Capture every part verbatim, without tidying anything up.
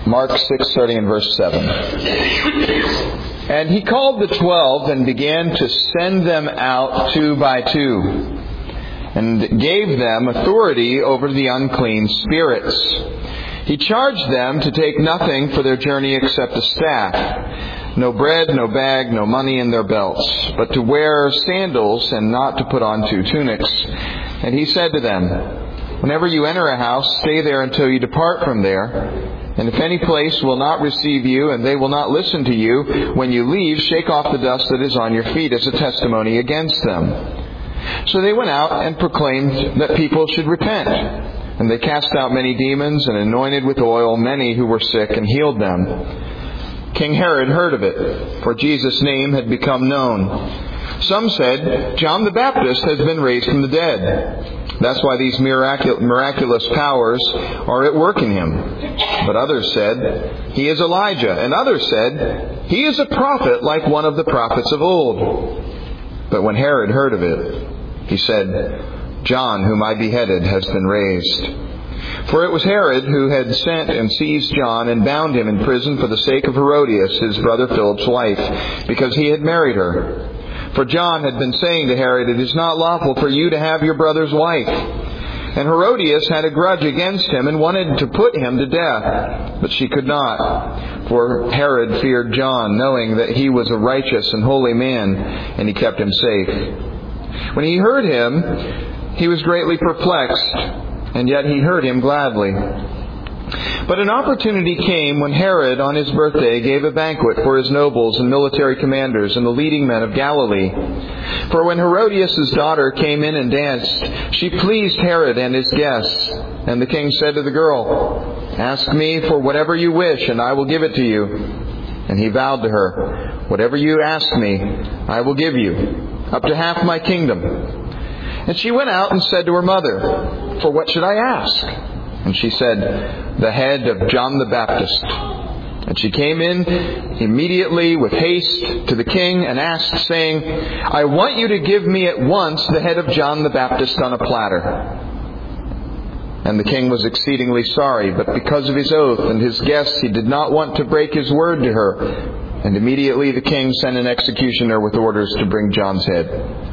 Mark six, starting in verse seven. And he called the twelve and began to send them out two by two, and gave them authority over the unclean spirits. He charged them to take nothing for their journey except a staff, no bread, no bag, no money in their belts, but to wear sandals and not to put on two tunics. And he said to them, "Whenever you enter a house, stay there until you depart from there. And if any place will not receive you, and they will not listen to you, when you leave, shake off the dust that is on your feet as a testimony against them." So they went out and proclaimed that people should repent. And they cast out many demons and anointed with oil many who were sick and healed them. King Herod heard of it, for Jesus' name had become known. Some said, "John the Baptist has been raised from the dead. That's why these miracul- miraculous powers are at work in him." But others said, "He is Elijah." And others said, "He is a prophet like one of the prophets of old." But when Herod heard of it, he said, "John, whom I beheaded, has been raised." For it was Herod who had sent and seized John and bound him in prison for the sake of Herodias, his brother Philip's wife, because he had married her. For John had been saying to Herod, "It is not lawful for you to have your brother's wife." And Herodias had a grudge against him and wanted to put him to death, but she could not. For Herod feared John, knowing that he was a righteous and holy man, and he kept him safe. When he heard him, he was greatly perplexed, and yet he heard him gladly. But an opportunity came when Herod, on his birthday, gave a banquet for his nobles and military commanders and the leading men of Galilee. For when Herodias' daughter came in and danced, she pleased Herod and his guests. And the king said to the girl, "Ask me for whatever you wish, and I will give it to you." And he vowed to her, "Whatever you ask me, I will give you, up to half my kingdom." And she went out and said to her mother, "For what should I ask?" And she said, "The head of John the Baptist." And she came in immediately with haste to the king and asked, saying, "I want you to give me at once the head of John the Baptist on a platter." And the king was exceedingly sorry, but because of his oath and his guests, he did not want to break his word to her. And immediately the king sent an executioner with orders to bring John's head.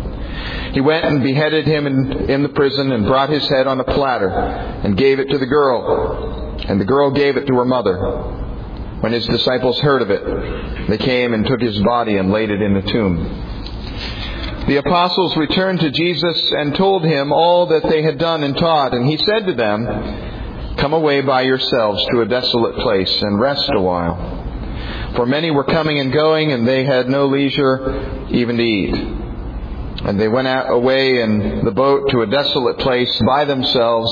He went and beheaded him in, in the prison and brought his head on a platter and gave it to the girl. And the girl gave it to her mother. When his disciples heard of it, they came and took his body and laid it in the tomb. The apostles returned to Jesus and told him all that they had done and taught. And he said to them, "Come away by yourselves to a desolate place and rest a while." For many were coming and going, and they had no leisure even to eat. And they went out away in the boat to a desolate place by themselves.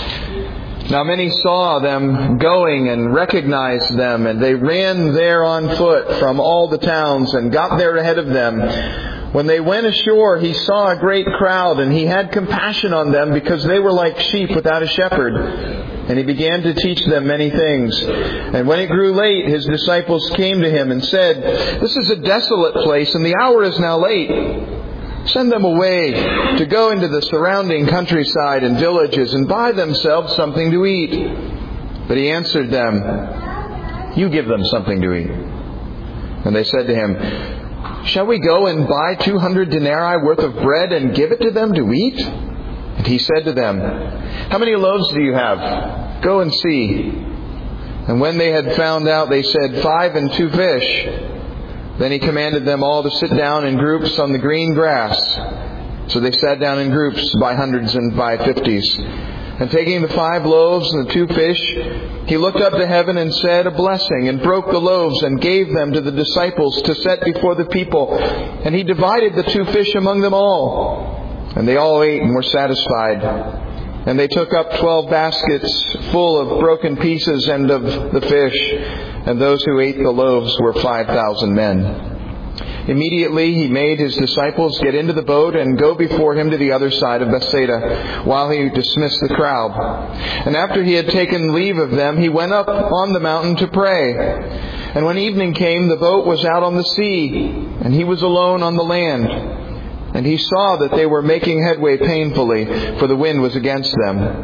Now many saw them going and recognized them, and they ran there on foot from all the towns and got there ahead of them. When they went ashore, he saw a great crowd, and he had compassion on them because they were like sheep without a shepherd. And he began to teach them many things. And when it grew late, his disciples came to him and said, "This is a desolate place, and the hour is now late. Send them away to go into the surrounding countryside and villages and buy themselves something to eat." But he answered them, "You give them something to eat." And they said to him, "Shall we go and buy two hundred denarii worth of bread and give it to them to eat?" And he said to them, "How many loaves do you have? Go and see." And when they had found out, they said, "Five and two fish." Then he commanded them all to sit down in groups on the green grass. So they sat down in groups by hundreds and by fifties. And taking the five loaves and the two fish, he looked up to heaven and said a blessing, and broke the loaves and gave them to the disciples to set before the people. And he divided the two fish among them all. And they all ate and were satisfied. And they took up twelve baskets full of broken pieces and of the fish. And those who ate the loaves were five thousand men. Immediately he made his disciples get into the boat and go before him to the other side of Bethsaida, while he dismissed the crowd. And after he had taken leave of them, he went up on the mountain to pray. And when evening came, the boat was out on the sea, and he was alone on the land. And he saw that they were making headway painfully, for the wind was against them.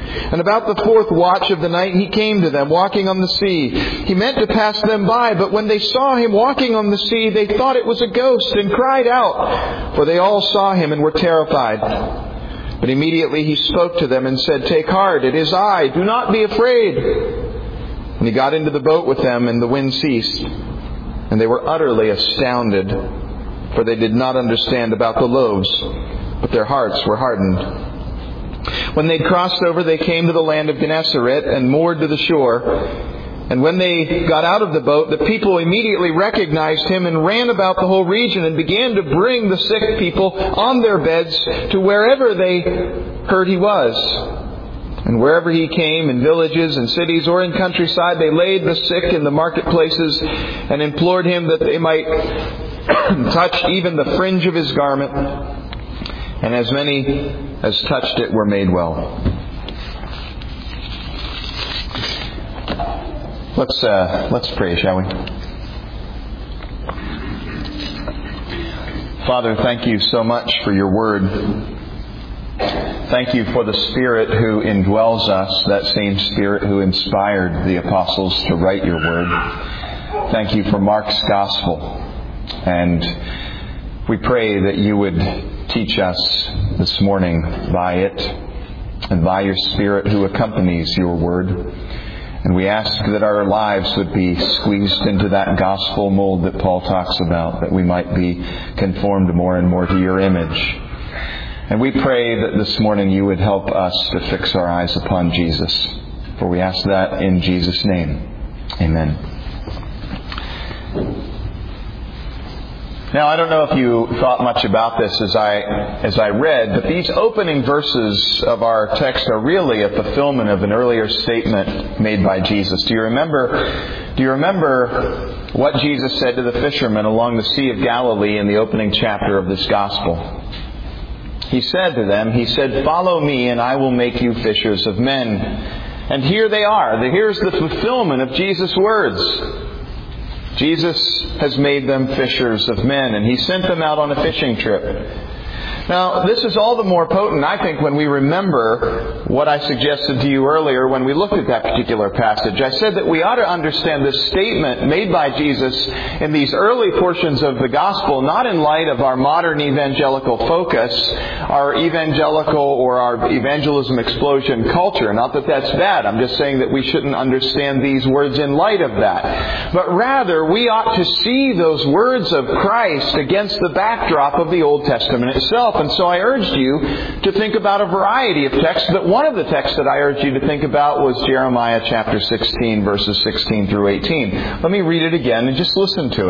And about the fourth watch of the night he came to them, walking on the sea. He meant to pass them by, but when they saw him walking on the sea, they thought it was a ghost and cried out, for they all saw him and were terrified. But immediately he spoke to them and said, "Take heart, it is I, do not be afraid." And he got into the boat with them, and the wind ceased. And they were utterly astounded, for they did not understand about the loaves, but their hearts were hardened. When they'd crossed over, they came to the land of Gennesaret and moored to the shore. And when they got out of the boat, the people immediately recognized him and ran about the whole region and began to bring the sick people on their beds to wherever they heard he was. And wherever he came, in villages and cities or in countryside, they laid the sick in the marketplaces and implored him that they might touch even the fringe of his garment. And as many as touched it were made well. Let's uh, let's pray, shall we? Father, thank you so much for your word. Thank you for the Spirit who indwells us, that same Spirit who inspired the apostles to write your word. Thank you for Mark's gospel. And we pray that you would teach us this morning by it and by your Spirit who accompanies your word. And we ask that our lives would be squeezed into that gospel mold that Paul talks about, that we might be conformed more and more to your image. And we pray that this morning you would help us to fix our eyes upon Jesus. For we ask that in Jesus' name. Amen. Now, I don't know if you thought much about this as I as I read, but these opening verses of our text are really a fulfillment of an earlier statement made by Jesus. Do you remember? Do you remember what Jesus said to the fishermen along the Sea of Galilee in the opening chapter of this gospel? He said to them, he said, "Follow me, and I will make you fishers of men." And here they are. Here's the fulfillment of Jesus' words. Jesus has made them fishers of men, and He sent them out on a fishing trip. Now, this is all the more potent, I think, when we remember what I suggested to you earlier when we looked at that particular passage. I said that we ought to understand this statement made by Jesus in these early portions of the gospel, not in light of our modern evangelical focus, our evangelical or our evangelism explosion culture. Not that that's bad. I'm just saying that we shouldn't understand these words in light of that. But rather, we ought to see those words of Christ against the backdrop of the Old Testament itself. And so I urged you to think about a variety of texts, but one of the texts that I urged you to think about was Jeremiah chapter sixteen, verses sixteen through eighteen. Let me read it again and just listen to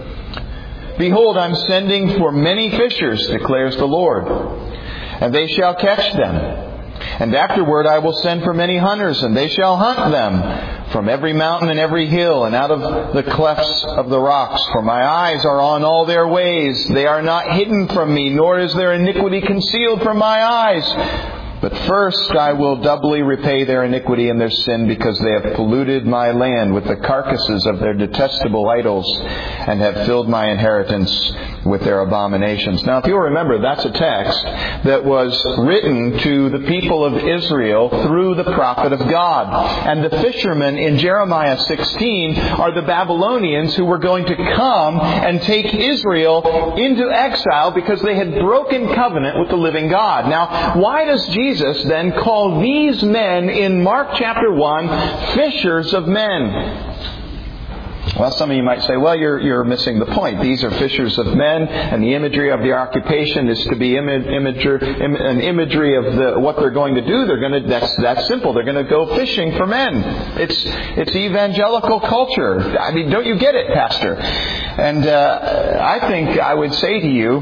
it. "Behold, I'm sending for many fishers, declares the Lord, and they shall catch them. And afterward I will send for many hunters, and they shall hunt them from every mountain and every hill, and out of the clefts of the rocks. For my eyes are on all their ways. They are not hidden from me, nor is their iniquity concealed from my eyes. But first I will doubly repay their iniquity and their sin, because they have polluted my land with the carcasses of their detestable idols, and have filled my inheritance with their abominations." Now, if you'll remember, that's a text that was written to the people of Israel through the prophet of God. And the fishermen in Jeremiah sixteen are the Babylonians who were going to come and take Israel into exile because they had broken covenant with the living God. Now, why does Jesus Jesus then called these men in Mark chapter one fishers of men? Well, some of you might say, well, you're you're missing the point. These are fishers of men, and the imagery of the occupation is to be image, imager, im, an imagery of the what they're going to do. They're going to that's that's simple. They're going to go fishing for men. It's it's evangelical culture. I mean, don't you get it, Pastor? And uh, I think I would say to you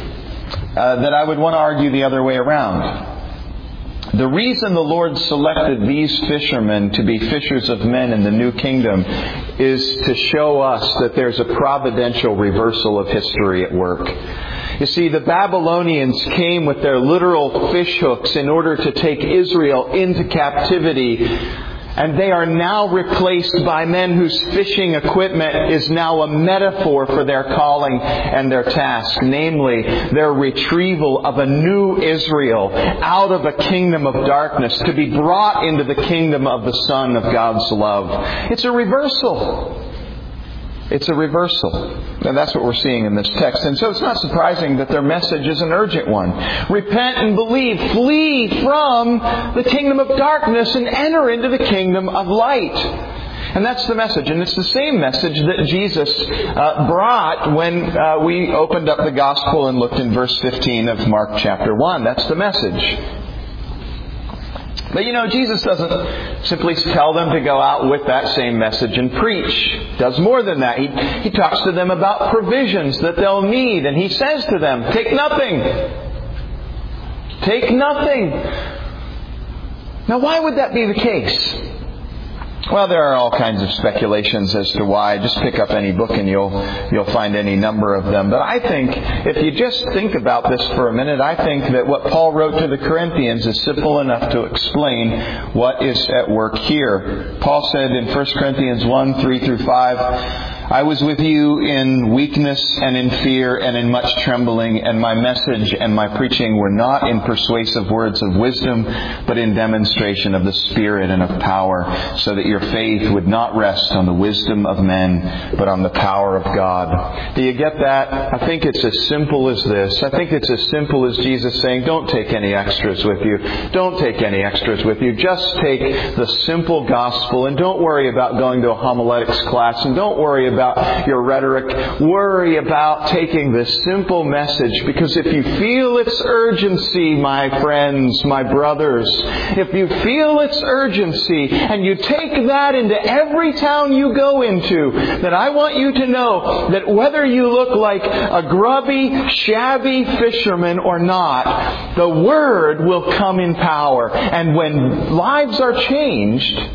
uh, that I would want to argue the other way around. The reason the Lord selected these fishermen to be fishers of men in the new kingdom is to show us that there's a providential reversal of history at work. You see, the Babylonians came with their literal fish hooks in order to take Israel into captivity And they are now replaced by men whose fishing equipment is now a metaphor for their calling and their task. Namely, their retrieval of a new Israel out of a kingdom of darkness to be brought into the kingdom of the Son of God's love. It's a reversal. It's a reversal. And that's what we're seeing in this text. And so it's not surprising that their message is an urgent one. Repent and believe. Flee from the kingdom of darkness and enter into the kingdom of light. And that's the message. And it's the same message that Jesus uh, brought when uh, we opened up the gospel and looked in verse fifteen of Mark chapter one. That's the message. But you know, Jesus doesn't simply tell them to go out with that same message and preach. He does more than that. He, he talks to them about provisions that they'll need. And He says to them, take nothing. Take nothing. Now, why would that be the case? Well, there are all kinds of speculations as to why. Just pick up any book and you'll you'll find any number of them. But I think, if you just think about this for a minute, I think that what Paul wrote to the Corinthians is simple enough to explain what is at work here. Paul said in First Corinthians one, three through five, I was with you in weakness and in fear and in much trembling, and my message and my preaching were not in persuasive words of wisdom, but in demonstration of the Spirit and of power, so that your faith would not rest on the wisdom of men, but on the power of God. Do you get that? I think it's as simple as this. I think it's as simple as Jesus saying, don't take any extras with you. Don't take any extras with you. Just take the simple gospel, and don't worry about going to a homiletics class, and don't worry about about your rhetoric. Worry about taking this simple message, because if you feel its urgency, my friends, my brothers, if you feel its urgency and you take that into every town you go into, then I want you to know that whether you look like a grubby, shabby fisherman or not, the Word will come in power. And when lives are changed,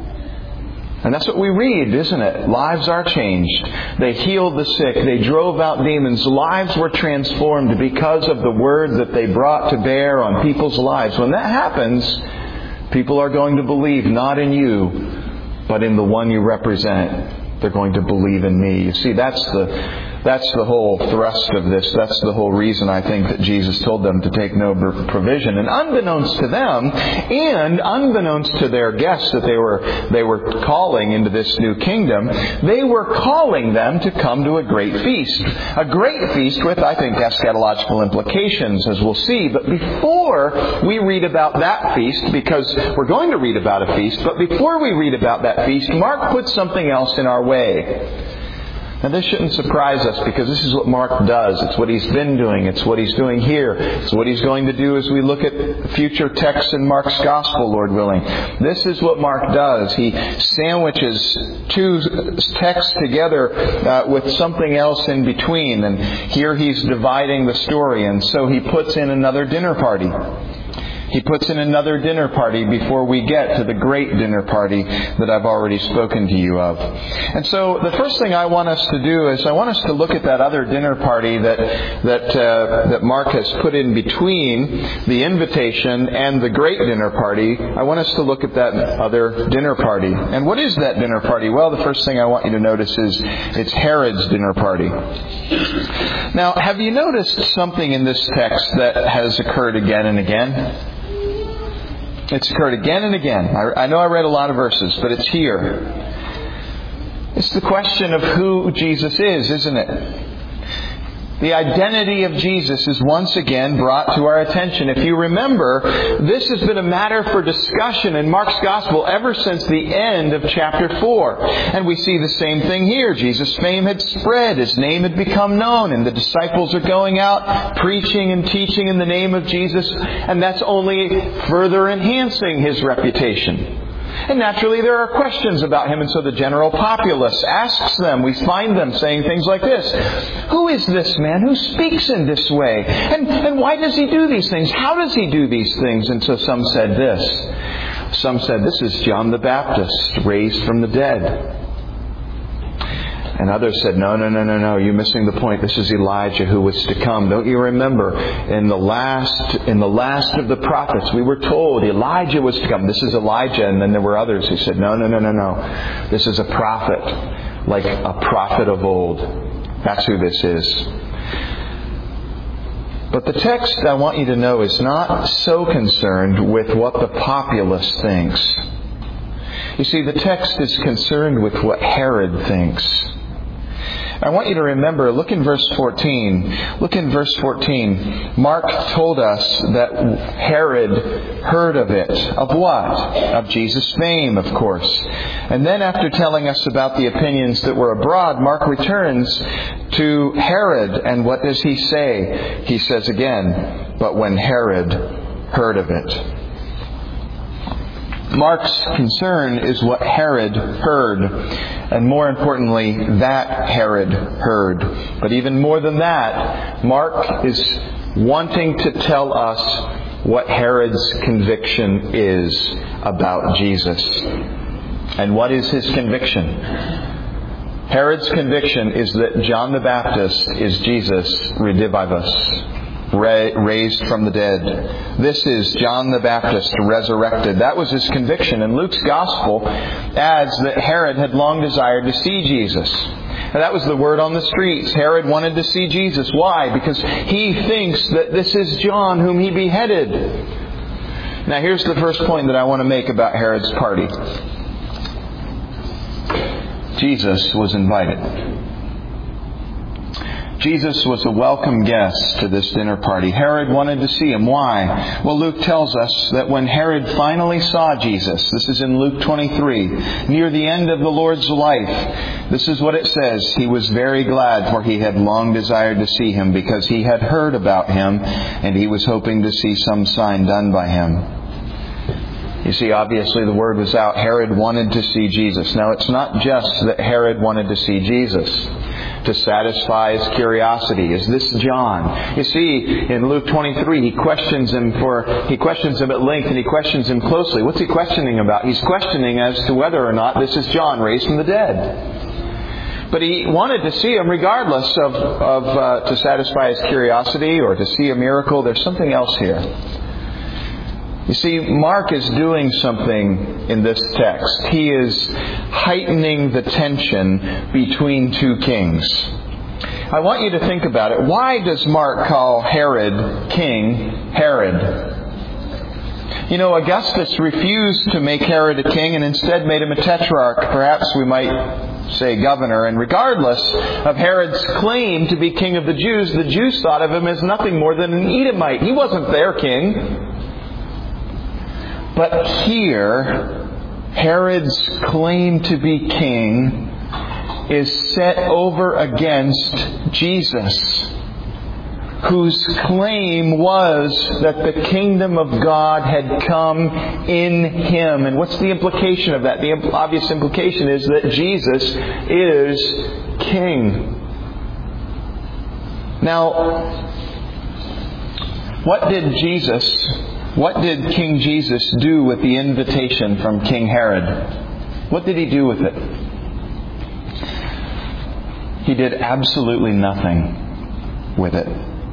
and that's what we read, isn't it? Lives are changed. They healed the sick. They drove out demons. Lives were transformed because of the Word that they brought to bear on people's lives. When that happens, people are going to believe not in you, but in the one you represent. They're going to believe in me. You see, that's the that's the whole thrust of this. That's the whole reason, I think, that Jesus told them to take no provision. And unbeknownst to them, and unbeknownst to their guests that they were they were calling into this new kingdom, they were calling them to come to a great feast. A great feast with, I think, eschatological implications, as we'll see. But before we read about that feast, because we're going to read about a feast, but before we read about that feast, Mark puts something else in our way. Now, this shouldn't surprise us, because this is what Mark does. It's what he's been doing. It's what he's doing here. It's what he's going to do as we look at future texts in Mark's Gospel, Lord willing. This is what Mark does. He sandwiches two texts together uh, with something else in between. And here he's dividing the story. And so he puts in another dinner party. He puts in another dinner party before we get to the great dinner party that I've already spoken to you of. And so the first thing I want us to do is I want us to look at that other dinner party that that uh, that Mark has put in between the invitation and the great dinner party. I want us to look at that other dinner party. And what is that dinner party? Well, the first thing I want you to notice is it's Herod's dinner party. Now, have you noticed something in this text that has occurred again and again? It's occurred again and again. I, I know I read a lot of verses, but it's here. It's the question of who Jesus is, isn't it? The identity of Jesus is once again brought to our attention. If you remember, this has been a matter for discussion in Mark's Gospel ever since the end of chapter four. And we see the same thing here. Jesus' fame had spread. His name had become known. And the disciples are going out preaching and teaching in the name of Jesus. And that's only further enhancing His reputation. And naturally there are questions about Him, and so the general populace asks them. We find them saying things like this: who is this man who speaks in this way? And, and why does He do these things? How does He do these things? And so some said this. Some said, this is John the Baptist, raised from the dead. And others said, no, no, no, no, no, you're missing the point. This is Elijah who was to come. Don't you remember? In the last in the last of the prophets, we were told Elijah was to come. This is Elijah. And then there were others who said, no, no, no, no, no. This is a prophet, like a prophet of old. That's who this is. But the text, I want you to know, is not so concerned with what the populace thinks. You see, the text is concerned with what Herod thinks. I want you to remember, look in verse fourteen. Look in verse fourteen. Mark told us that Herod heard of it. Of what? Of Jesus' fame, of course. And then after telling us about the opinions that were abroad, Mark returns to Herod. And what does he say? He says again, but when Herod heard of it. Mark's concern is what Herod heard, and more importantly, that Herod heard. But even more than that, Mark is wanting to tell us what Herod's conviction is about Jesus. And what is his conviction? Herod's conviction is that John the Baptist is Jesus redivivus. Raised from the dead. This is John the Baptist resurrected. That was his conviction. And Luke's Gospel adds that Herod had long desired to see Jesus. And that was the word on the streets. Herod wanted to see Jesus. Why? Because he thinks that this is John whom he beheaded. Now here's the first point that I want to make about Herod's party. Jesus was invited. Jesus was a welcome guest to this dinner party. Herod wanted to see him. Why? Well, Luke tells us that when Herod finally saw Jesus, this is in Luke twenty-three, near the end of the Lord's life, this is what it says. He was very glad, for he had long desired to see him, because he had heard about him, and he was hoping to see some sign done by him. You see, obviously the word was out. Herod wanted to see Jesus. Now, it's not just that Herod wanted to see Jesus to satisfy his curiosity. Is this John? You see, in Luke twenty-three, he questions him for he questions him at length, and he questions him closely. What's he questioning about? He's questioning as to whether or not this is John raised from the dead. But he wanted to see him regardless of, of uh, to satisfy his curiosity or to see a miracle. There's something else here. You see, Mark is doing something in this text. He is heightening the tension between two kings. I want you to think about it. Why does Mark call Herod King Herod? You know, Augustus refused to make Herod a king and instead made him a tetrarch. Perhaps we might say governor. And regardless of Herod's claim to be king of the Jews, the Jews thought of him as nothing more than an Edomite. He wasn't their king. But here, Herod's claim to be king is set over against Jesus, whose claim was that the kingdom of God had come in Him. And what's the implication of that? The obvious implication is that Jesus is King. Now, what did Jesus... What did King Jesus do with the invitation from King Herod? What did He do with it? He did absolutely nothing with it.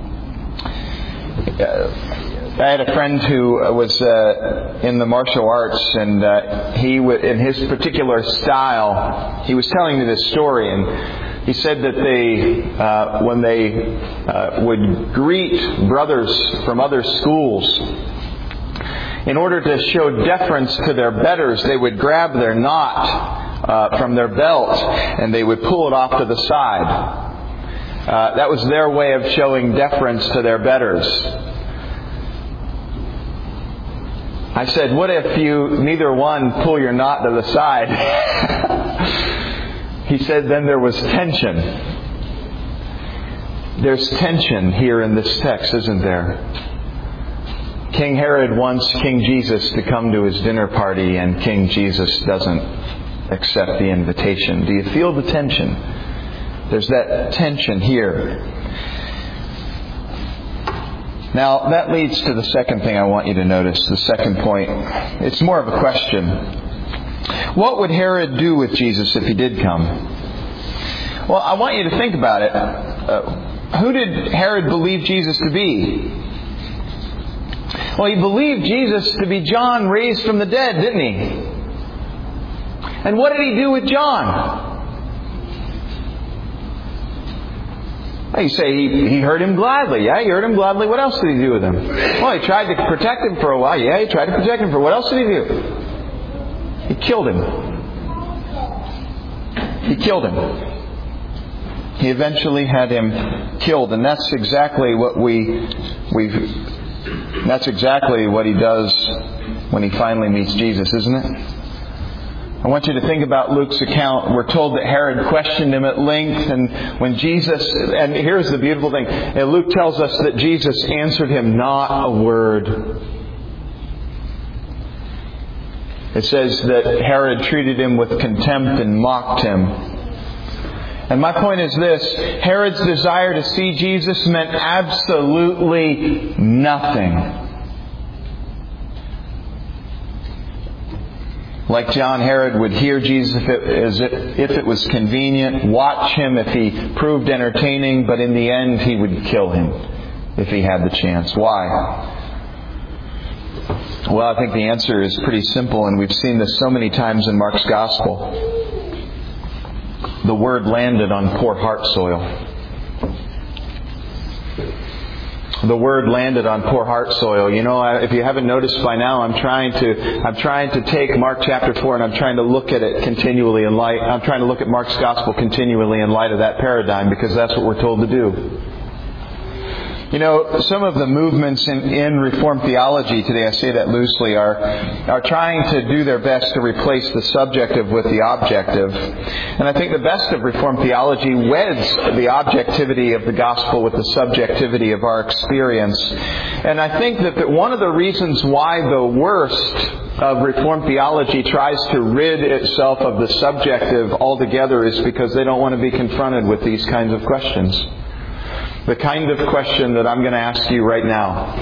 Uh, I had a friend who was uh, in the martial arts, and uh, he, w- in his particular style, he was telling me this story, and he said that they, uh, when they uh, would greet brothers from other schools, in order to show deference to their betters, they would grab their knot uh, from their belt and they would pull it off to the side. Uh, that was their way of showing deference to their betters. I said, what if you neither one pull your knot to the side? He said, then there was tension. There's tension here in this text, isn't there? King Herod wants King Jesus to come to his dinner party, and King Jesus doesn't accept the invitation. Do you feel the tension? There's that tension here. Now, that leads to the second thing I want you to notice, the second point. It's more of a question. What would Herod do with Jesus if he did come? Well, I want you to think about it. Uh, who did Herod believe Jesus to be? Well, he believed Jesus to be John raised from the dead, didn't he? And what did he do with John? Well, you say he, he heard him gladly. Yeah, he heard him gladly. What else did he do with him? Well, he tried to protect him for a while. Yeah, he tried to protect him for what else did he do? He killed him. He killed him. He eventually had him killed, and that's exactly what we we've. That's exactly what he does when he finally meets Jesus, isn't it? I want you to think about Luke's account. We're told that Herod questioned him at length, and when Jesus, and here's the beautiful thing, and Luke tells us that Jesus answered him not a word. It says that Herod treated him with contempt and mocked him. And my point is this: Herod's desire to see Jesus meant absolutely nothing. Like John, Herod would hear Jesus if it, as it, if it was convenient, watch him if he proved entertaining, but in the end he would kill him if he had the chance. Why? Well, I think the answer is pretty simple, and we've seen this so many times in Mark's Gospel. The word landed on poor heart soil. The word landed on poor heart soil. You know, if you haven't noticed by now, I'm trying to I'm trying to take Mark chapter four and I'm trying to look at it continually in light. I'm trying to look at Mark's Gospel continually in light of that paradigm, because that's what we're told to do. You know, some of the movements in, in Reformed theology today, I say that loosely, are are trying to do their best to replace the subjective with the objective. And I think the best of Reformed theology weds the objectivity of the gospel with the subjectivity of our experience. And I think that, that one of the reasons why the worst of Reformed theology tries to rid itself of the subjective altogether is because they don't want to be confronted with these kinds of questions. The kind of question that I'm going to ask you right now.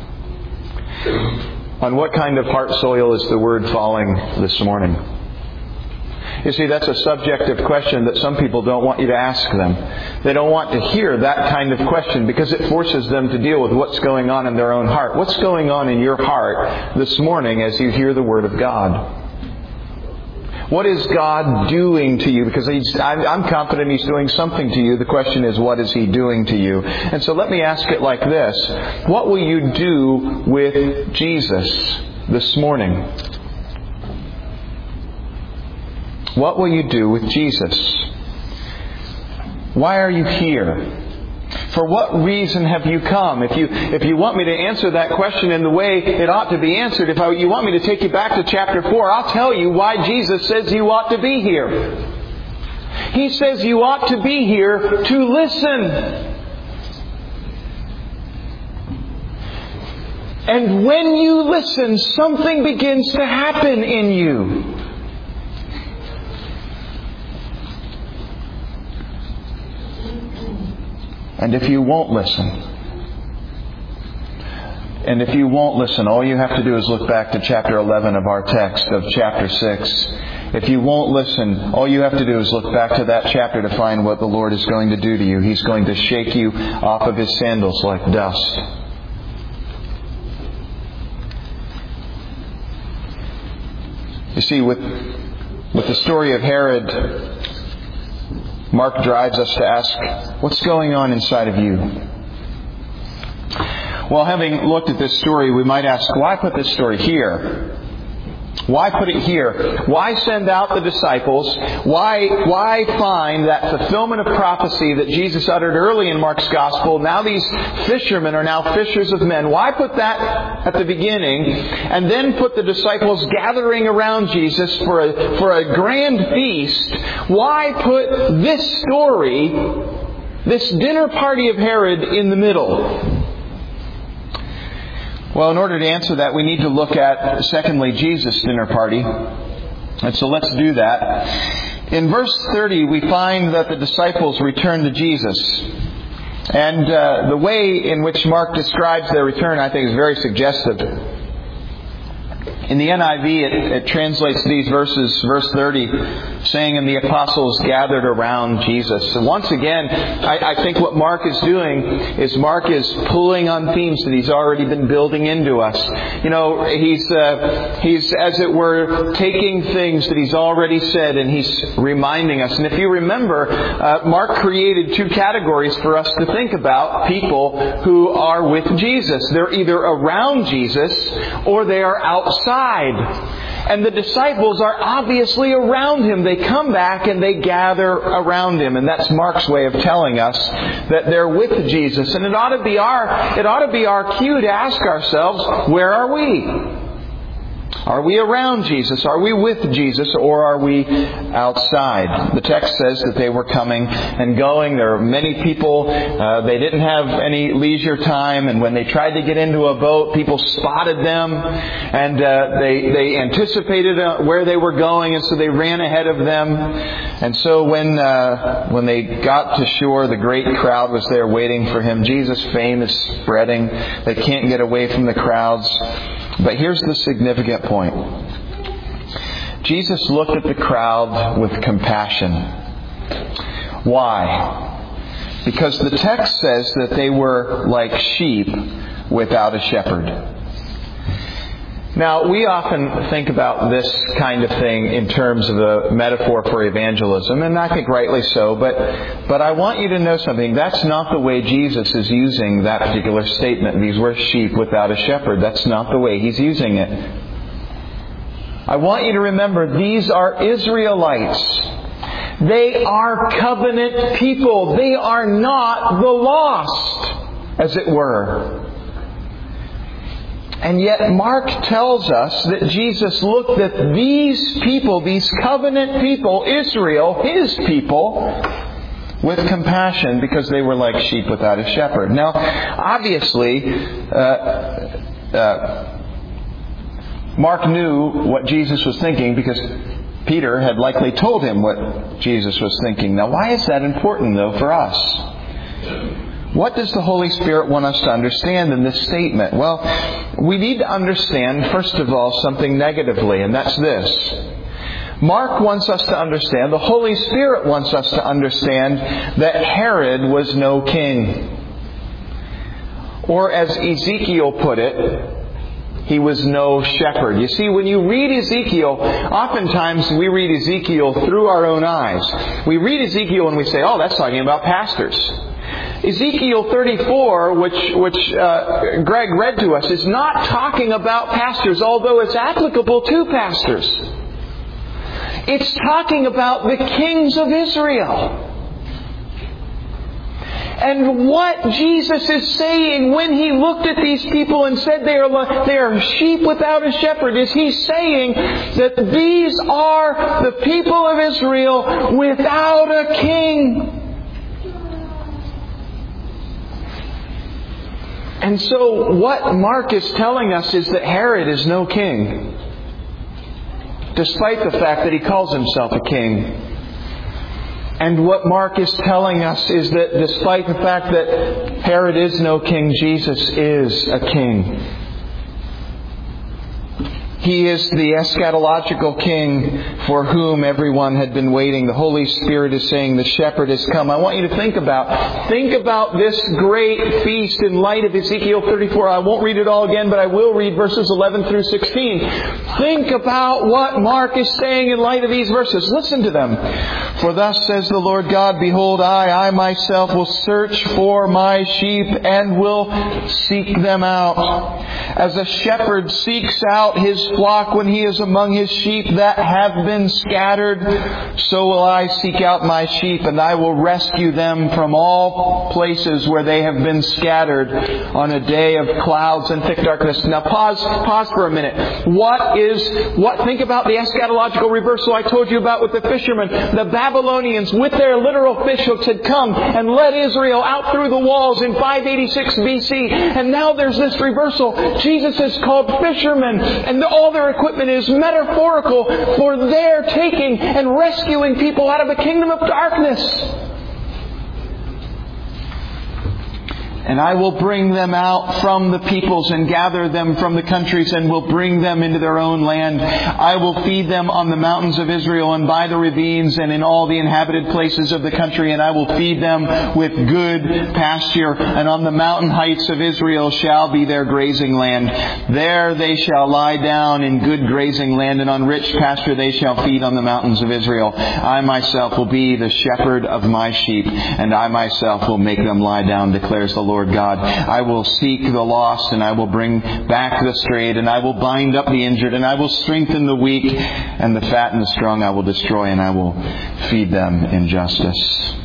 On what kind of heart soil is the word falling this morning? You see, that's a subjective question that some people don't want you to ask them. They don't want to hear that kind of question because it forces them to deal with what's going on in their own heart. What's going on in your heart this morning as you hear the Word of God? What is God doing to you? Because he's, I'm confident He's doing something to you. The question is, what is He doing to you? And so let me ask it like this. What will you do with Jesus this morning? What will you do with Jesus? Why are you here? For what reason have you come? If you if you want me to answer that question in the way it ought to be answered, if I, you want me to take you back to chapter four, I'll tell you why Jesus says you ought to be here. He says you ought to be here to listen. And when you listen, something begins to happen in you. And if you won't listen, and if you won't listen, all you have to do is look back to chapter eleven of our text, of chapter six. If you won't listen, all you have to do is look back to that chapter to find what the Lord is going to do to you. He's going to shake you off of His sandals like dust. You see, with, with the story of Herod, Mark drives us to ask, what's going on inside of you? Well, having looked at this story, we might ask, why put this story here? Why put it here? Why send out the disciples? Why, why find that fulfillment of prophecy that Jesus uttered early in Mark's Gospel? Now these fishermen are now fishers of men. Why put that at the beginning and then put the disciples gathering around Jesus for a, for a grand feast? Why put this story, this dinner party of Herod, in the middle? Well, in order to answer that, we need to look at, secondly, Jesus' dinner party. And so let's do that. In verse thirty, we find that the disciples return to Jesus. And uh, the way in which Mark describes their return, I think, is very suggestive. In the N I V, it, it translates these verses, verse thirty, saying, and the apostles gathered around Jesus. And once again, I, I think what Mark is doing is Mark is pulling on themes that he's already been building into us. You know, he's, uh, he's, as it were, taking things that he's already said and he's reminding us. And if you remember, uh, Mark created two categories for us to think about people who are with Jesus. They're either around Jesus or they are outside. And the disciples are obviously around Him. They come back and they gather around Him. And that's Mark's way of telling us that they're with Jesus. And it ought to be our, it ought to be our cue to ask ourselves, where are we? Are we around Jesus? Are we with Jesus? Or are we outside? The text says that they were coming and going. There were many people. Uh, they didn't have any leisure time. And when they tried to get into a boat, people spotted them. And uh, they, they anticipated uh, where they were going. And so they ran ahead of them. And so when, uh, when they got to shore, the great crowd was there waiting for Him. Jesus' fame is spreading. They can't get away from the crowds. But here's the significant point. Jesus looked at the crowd with compassion. Why? Because the text says that they were like sheep without a shepherd. Now, we often think about this kind of thing in terms of a metaphor for evangelism, and I think rightly so, but but I want you to know something. That's not the way Jesus is using that particular statement. These were sheep without a shepherd. That's not the way He's using it. I want you to remember, these are Israelites. They are covenant people. They are not the lost, as it were. And yet Mark tells us that Jesus looked at these people, these covenant people, Israel, His people, with compassion because they were like sheep without a shepherd. Now, obviously, uh, uh, Mark knew what Jesus was thinking because Peter had likely told him what Jesus was thinking. Now, why is that important, though, for us? What does the Holy Spirit want us to understand in this statement? Well, we need to understand, first of all, something negatively, and that's this. Mark wants us to understand, the Holy Spirit wants us to understand that Herod was no king. Or as Ezekiel put it, he was no shepherd. You see, when you read Ezekiel, oftentimes we read Ezekiel through our own eyes. We read Ezekiel and we say, oh, that's talking about pastors. Ezekiel thirty-four, which which uh, Greg read to us, is not talking about pastors, although it's applicable to pastors. It's talking about the kings of Israel. And what Jesus is saying when He looked at these people and said they are, they are sheep without a shepherd is He's saying that these are the people of Israel without a king. And so what Mark is telling us is that Herod is no king, despite the fact that he calls himself a king. And what Mark is telling us is that despite the fact that Herod is no king, Jesus is a king. He is the eschatological king for whom everyone had been waiting. The Holy Spirit is saying the shepherd has come. I want you to think about, think about this great feast in light of Ezekiel thirty-four. I won't read it all again, but I will read verses eleven through sixteen. Think about what Mark is saying in light of these verses. Listen to them. For thus says the Lord God, behold, I, I myself will search for my sheep and will seek them out. As a shepherd seeks out his flock when he is among his sheep that have been scattered, so will I seek out my sheep, and I will rescue them from all places where they have been scattered on a day of clouds and thick darkness. Now pause, pause for a minute. What is, what, think about the eschatological reversal I told you about with the fishermen. The Babylonians with their literal fish hooks had come and led Israel out through the walls in five eighty-six B C. And now there's this reversal. Jesus is called fishermen, and the all their equipment is metaphorical for their taking and rescuing people out of the kingdom of darkness. And I will bring them out from the peoples and gather them from the countries and will bring them into their own land. I will feed them on the mountains of Israel and by the ravines and in all the inhabited places of the country. And I will feed them with good pasture. And on the mountain heights of Israel shall be their grazing land. There they shall lie down in good grazing land, and on rich pasture they shall feed on the mountains of Israel. I myself will be the shepherd of my sheep, and I myself will make them lie down, declares the Lord. Lord God. I will seek the lost, and I will bring back the strayed, and I will bind up the injured, and I will strengthen the weak, and the fat and the strong I will destroy, and I will feed them in justice.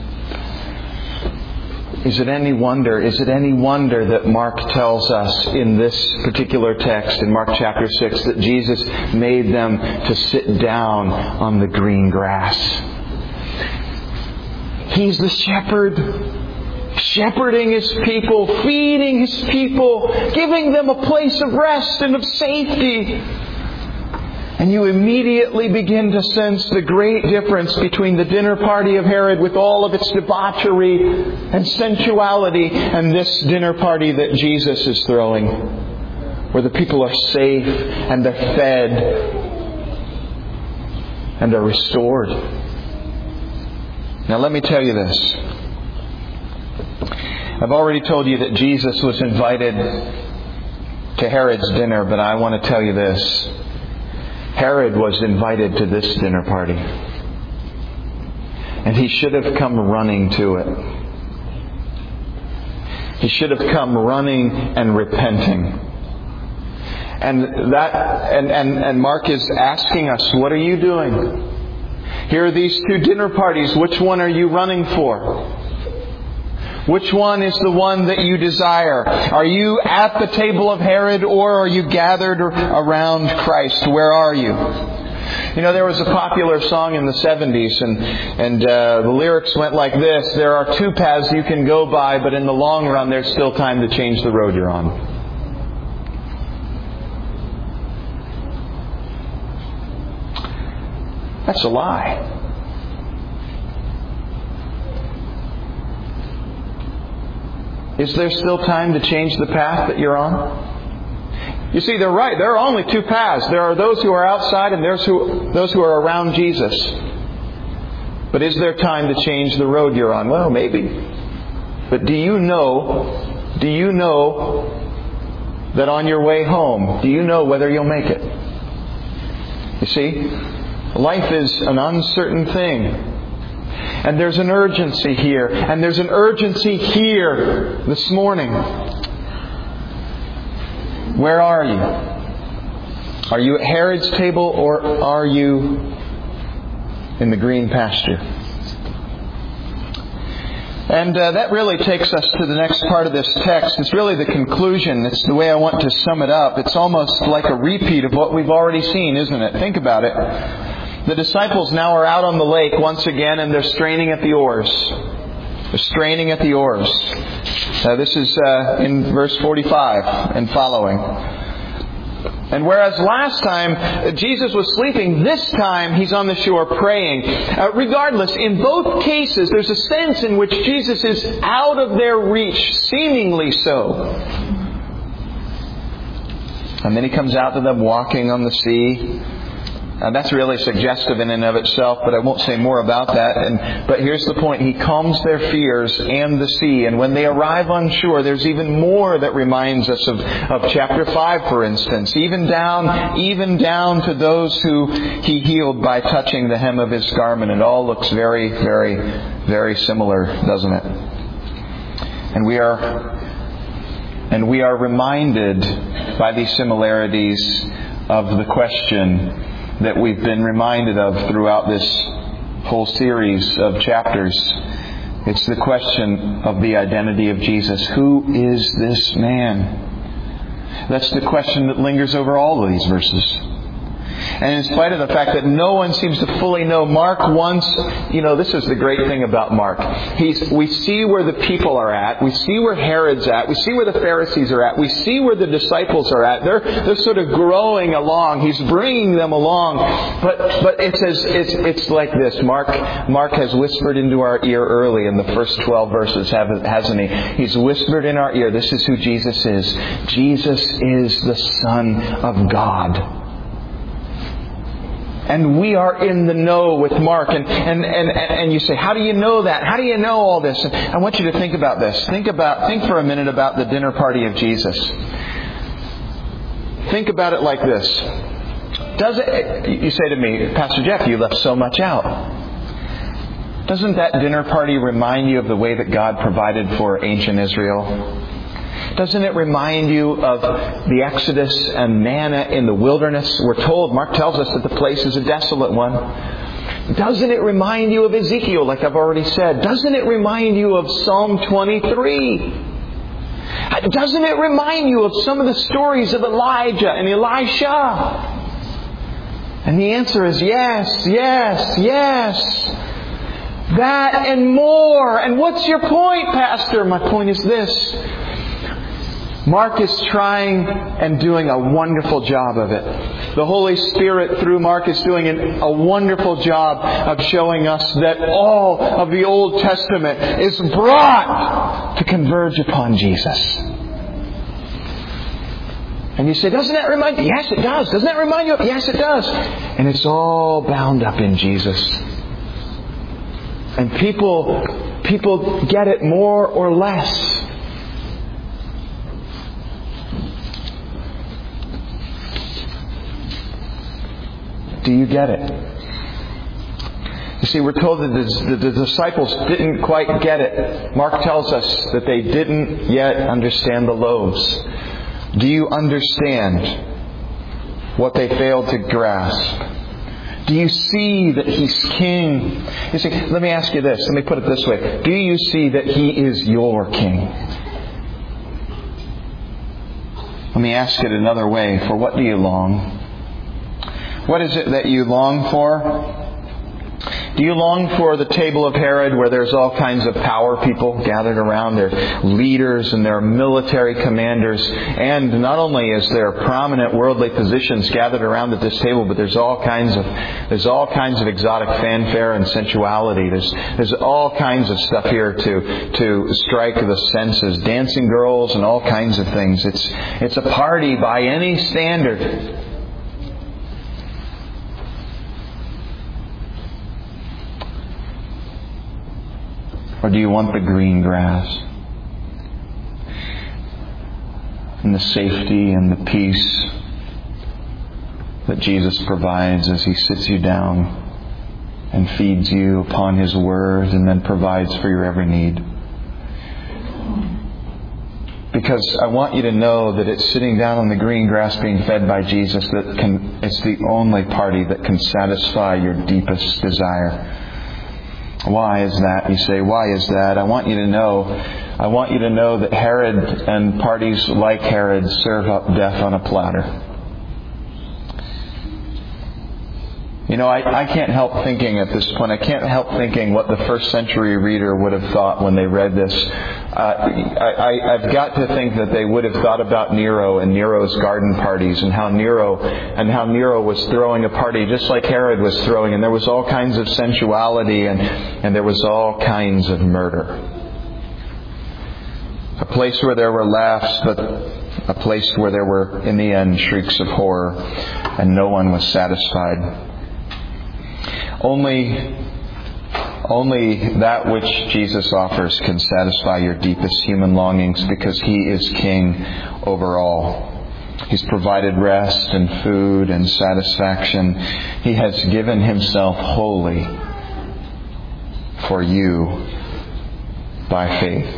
Is it any wonder, is it any wonder that Mark tells us in this particular text, in Mark chapter six, that Jesus made them to sit down on the green grass? He's the shepherd, shepherding His people, feeding His people, giving them a place of rest and of safety. And you immediately begin to sense the great difference between the dinner party of Herod with all of its debauchery and sensuality and this dinner party that Jesus is throwing, where the people are safe and they're fed and are restored. Now let me tell you this. I've already told you that Jesus was invited to Herod's dinner, but I want to tell you this. Herod was invited to this dinner party. And he should have come running to it. He should have come running and repenting. And that and, and, and Mark is asking us, what are you doing? Here are these two dinner parties. Which one are you running for? Which one is the one that you desire? Are you at the table of Herod, or are you gathered around Christ? Where are you? You know, there was a popular song in the seventies, and, and uh, the lyrics went like this. There are two paths you can go by, but in the long run, there's still time to change the road you're on. That's a lie. Is there still time to change the path that you're on? You see, they're right. There are only two paths. There are those who are outside and there's who, those who are around Jesus. But is there time to change the road you're on? Well, maybe. But do you know, do you know that on your way home, do you know whether you'll make it? You see, life is an uncertain thing. And there's an urgency here. And there's an urgency here this morning. Where are you? Are you at Herod's table, or are you in the green pasture? And uh, that really takes us to the next part of this text. It's really the conclusion. It's the way I want to sum it up. It's almost like a repeat of what we've already seen, isn't it? Think about it. The disciples now are out on the lake once again, and they're straining at the oars. They're straining at the oars. Uh, this is uh, in verse forty-five and following. And whereas last time Jesus was sleeping, this time He's on the shore praying. Uh, regardless, in both cases, there's a sense in which Jesus is out of their reach, seemingly so. And then He comes out to them walking on the sea. Uh, that's really suggestive in and of itself, but I won't say more about that. And but here's the point. He calms their fears and the sea. And when they arrive on shore, there's even more that reminds us of, of chapter five, for instance. Even down, even down to those who He healed by touching the hem of His garment. It all looks very, very, very similar, doesn't it? And we are, and we are reminded by these similarities of the question that we've been reminded of throughout this whole series of chapters. It's the question of the identity of Jesus. Who is this man? That's the question that lingers over all of these verses. And in spite of the fact that no one seems to fully know Mark, once, you know, this is the great thing about Mark. He's, we see where the people are at. We see where Herod's at. We see where the Pharisees are at. We see where the disciples are at. They're, they're sort of growing along. He's bringing them along. But, but it says, it's, it's like this. Mark, Mark has whispered into our ear early in the first twelve verses, hasn't he? He's whispered in our ear, this is who Jesus is. Jesus is the Son of God. And we are in the know with Mark. And, and, and, and you say, how do you know that? How do you know all this? And I want you to think about this. Think about, think for a minute about the dinner party of Jesus. Think about it like this. Does it, you say to me, Pastor Jeff, you left so much out. Doesn't that dinner party remind you of the way that God provided for ancient Israel? Doesn't it remind you of the Exodus and manna in the wilderness? We're told, Mark tells us that the place is a desolate one. Doesn't it remind you of Ezekiel, like I've already said? Doesn't it remind you of Psalm twenty-three? Doesn't it remind you of some of the stories of Elijah and Elisha? And the answer is yes, yes, yes. That and more. And what's your point, Pastor? My point is this. Mark is trying and doing a wonderful job of it. The Holy Spirit, through Mark, is doing an, a wonderful job of showing us that all of the Old Testament is brought to converge upon Jesus. And you say, doesn't that remind you? Yes, it does. Doesn't that remind you? Yes, it does. And it's all bound up in Jesus. And people, people get it more or less. Do you get it? You see, we're told that the, the, the disciples didn't quite get it. Mark tells us that they didn't yet understand the loaves. Do you understand what they failed to grasp? Do you see that He's King? You see, let me ask you this. Let me put it this way. Do you see that He is your King? Let me ask it another way. For what do you long? What is it that you long for? Do you long for the table of Herod, where there's all kinds of power people gathered around? There are leaders and there are military commanders. And not only is there prominent worldly positions gathered around at this table, but there's all kinds of there's all kinds of exotic fanfare and sensuality. There's there's all kinds of stuff here to to strike the senses. Dancing girls and all kinds of things. It's it's a party by any standard. Or do you want the green grass and the safety and the peace that Jesus provides as He sits you down and feeds you upon His Word and then provides for your every need? Because I want you to know that it's sitting down on the green grass being fed by Jesus that can, it's the only party that can satisfy your deepest desire. Why is that? You say, why is that? I want you to know, I want you to know that Herod and parties like Herod serve up death on a platter. You know, I, I can't help thinking at this point, I can't help thinking what the first century reader would have thought when they read this. Uh, I, I, I've got to think that they would have thought about Nero and Nero's garden parties and how Nero and how Nero was throwing a party just like Herod was throwing, and there was all kinds of sensuality and, and there was all kinds of murder. A place where there were laughs, but a place where there were, in the end, shrieks of horror, and no one was satisfied. Only, only that which Jesus offers can satisfy your deepest human longings, because He is King over all. He's provided rest and food and satisfaction. He has given Himself wholly for you by faith.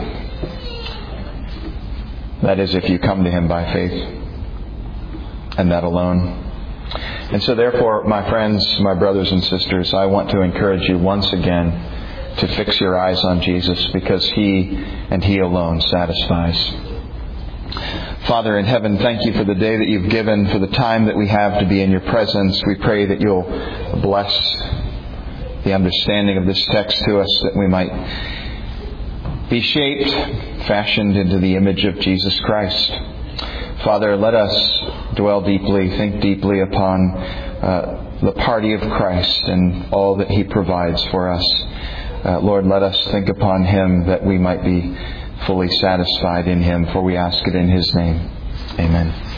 That is, if you come to Him by faith, and that alone. And so therefore, my friends, my brothers and sisters, I want to encourage you once again to fix your eyes on Jesus, because He and He alone satisfies. Father in heaven, thank you for the day that you've given, for the time that we have to be in your presence. We pray that you'll bless the understanding of this text to us, that we might be shaped, fashioned into the image of Jesus Christ. Father, let us dwell deeply, think deeply upon uh, the party of Christ and all that He provides for us. Uh, Lord, let us think upon Him that we might be fully satisfied in Him, for we ask it in His name. Amen.